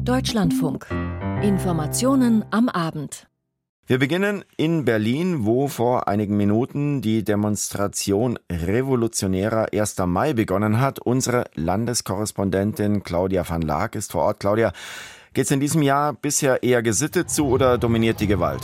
Deutschlandfunk. Informationen am Abend. Wir beginnen in Berlin, wo vor einigen Minuten die Demonstration Revolutionärer 1. Mai begonnen hat. Unsere Landeskorrespondentin Claudia van Laak ist vor Ort. Claudia, geht es in diesem Jahr bisher eher gesittet zu oder dominiert die Gewalt?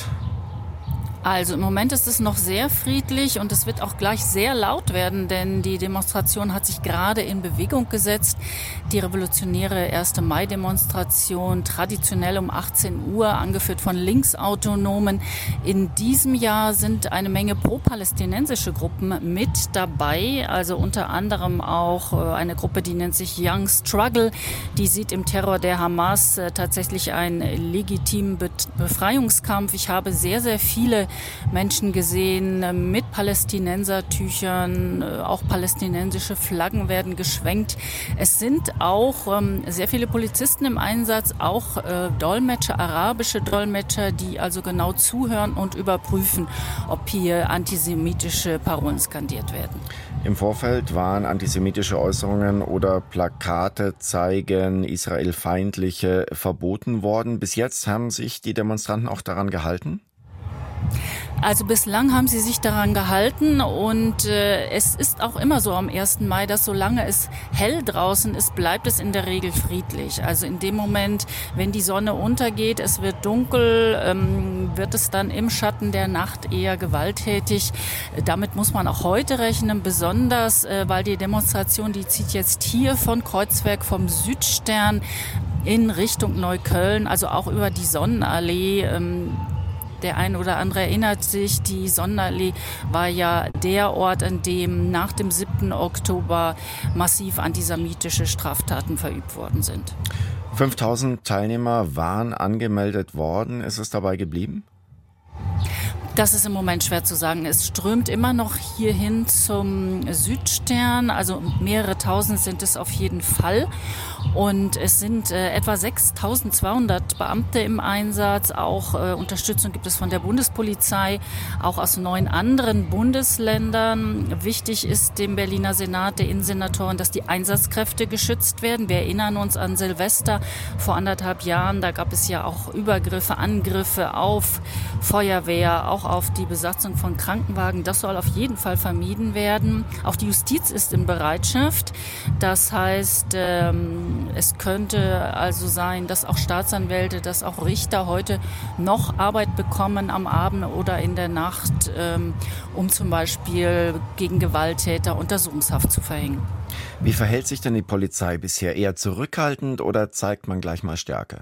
Also im Moment ist es noch sehr friedlich und es wird auch gleich sehr laut werden, denn die Demonstration hat sich gerade in Bewegung gesetzt. Die revolutionäre 1. Mai-Demonstration, traditionell um 18 Uhr, angeführt von Linksautonomen. In diesem Jahr sind eine Menge pro-palästinensische Gruppen mit dabei, also unter anderem auch eine Gruppe, die nennt sich Young Struggle. Die sieht im Terror der Hamas tatsächlich einen legitimen Befreiungskampf. Ich habe sehr, sehr viele Menschen gesehen mit Palästinensertüchern, auch palästinensische Flaggen werden geschwenkt. Es sind auch sehr viele Polizisten im Einsatz, auch Dolmetscher, arabische Dolmetscher, die also genau zuhören und überprüfen, ob hier antisemitische Parolen skandiert werden. Im Vorfeld waren antisemitische Äußerungen oder Plakate zeigen israelfeindliche verboten worden. Bis jetzt haben sich die Demonstranten auch daran gehalten? Also bislang haben sie sich daran gehalten und es ist auch immer so am 1. Mai, dass solange es hell draußen ist, bleibt es in der Regel friedlich. Also in dem Moment, wenn die Sonne untergeht, es wird dunkel, wird es dann im Schatten der Nacht eher gewalttätig. Damit muss man auch heute rechnen, besonders weil die Demonstration, die zieht jetzt hier von Kreuzberg vom Südstern in Richtung Neukölln, also auch über die Sonnenallee. Der ein oder andere erinnert sich, die Sonnenallee war ja der Ort, an dem nach dem 7. Oktober massiv antisemitische Straftaten verübt worden sind. 5000 Teilnehmer waren angemeldet worden. Ist es dabei geblieben? Das ist im Moment schwer zu sagen. Es strömt immer noch hierhin zum Südstern, also mehrere tausend sind es auf jeden Fall. Und es sind etwa 6.200 Beamte im Einsatz. Auch Unterstützung gibt es von der Bundespolizei, auch aus 9 anderen Bundesländern. Wichtig ist dem Berliner Senat, der Innensenatoren, dass die Einsatzkräfte geschützt werden. Wir erinnern uns an Silvester vor 1,5 Jahren. Da gab es ja auch Übergriffe, Angriffe auf Feuerwehr, auch auf die Besatzung von Krankenwagen. Das soll auf jeden Fall vermieden werden. Auch die Justiz ist in Bereitschaft. Das heißt, es könnte also sein, dass auch Staatsanwälte, dass auch Richter heute noch Arbeit bekommen am Abend oder in der Nacht, um zum Beispiel gegen Gewalttäter Untersuchungshaft zu verhängen. Wie verhält sich denn die Polizei bisher? Eher zurückhaltend oder zeigt man gleich mal Stärke?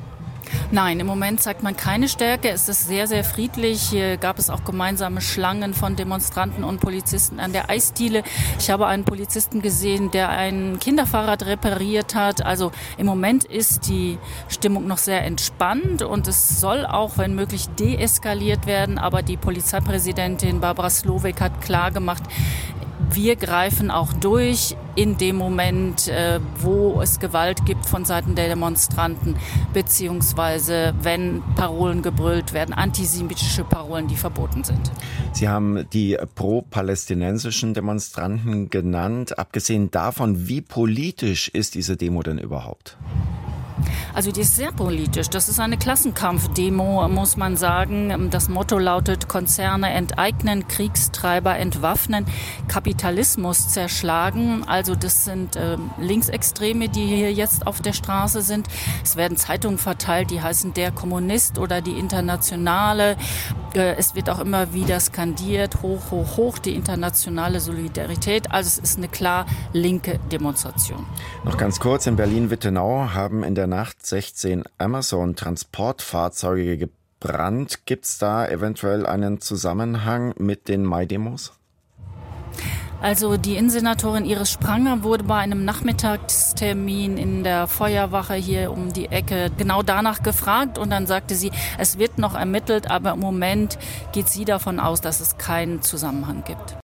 Nein, im Moment zeigt man keine Stärke. Es ist sehr, sehr friedlich. Hier gab es auch gemeinsame Schlangen von Demonstranten und Polizisten an der Eisdiele. Ich habe einen Polizisten gesehen, der ein Kinderfahrrad repariert hat. Also im Moment ist die Stimmung noch sehr entspannt und es soll auch, wenn möglich, deeskaliert werden. Aber die Polizeipräsidentin Barbara Slowik hat klargemacht, wir greifen auch durch in dem Moment, wo es Gewalt gibt von Seiten der Demonstranten, beziehungsweise wenn Parolen gebrüllt werden, antisemitische Parolen, die verboten sind. Sie haben die pro-palästinensischen Demonstranten genannt. Abgesehen davon, wie politisch ist diese Demo denn überhaupt? Also die ist sehr politisch. Das ist eine Klassenkampfdemo, muss man sagen. Das Motto lautet: Konzerne enteignen, Kriegstreiber entwaffnen, Kapitalismus zerschlagen. Also das sind Linksextreme, die hier jetzt auf der Straße sind. Es werden Zeitungen verteilt, die heißen Der Kommunist oder die Internationale. Es wird auch immer wieder skandiert, hoch, hoch, hoch, die internationale Solidarität. Also es ist eine klar linke Demonstration. Noch ganz kurz, in Berlin-Wittenau haben in der Nacht 16 Amazon-Transportfahrzeuge gebrannt. Gibt es da eventuell einen Zusammenhang mit den Mai-Demos? Also die Innensenatorin Iris Spranger wurde bei einem Nachmittagstermin in der Feuerwache hier um die Ecke genau danach gefragt und dann sagte sie, es wird noch ermittelt, aber im Moment geht sie davon aus, dass es keinen Zusammenhang gibt.